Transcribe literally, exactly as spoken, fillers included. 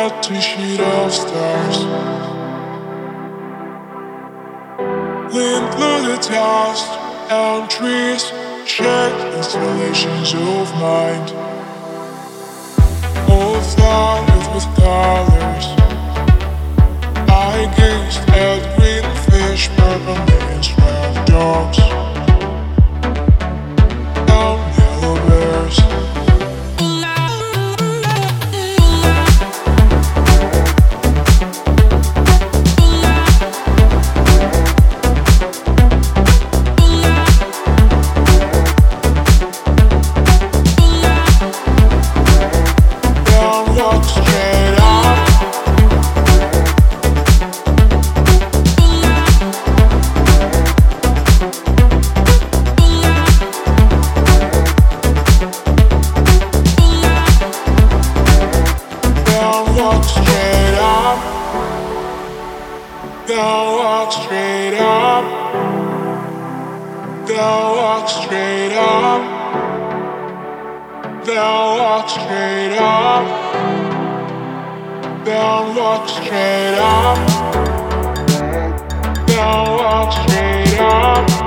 empty sheet of stars. Wind through the tossed elm trees, check installations of mind. All flooded with colors. I gazed at green fish, purple millions, red dogs, and yellow bears. Down, walk straight up. Down, walk straight up. Down, walk straight up. Down, walk straight up. Down, walk straight up.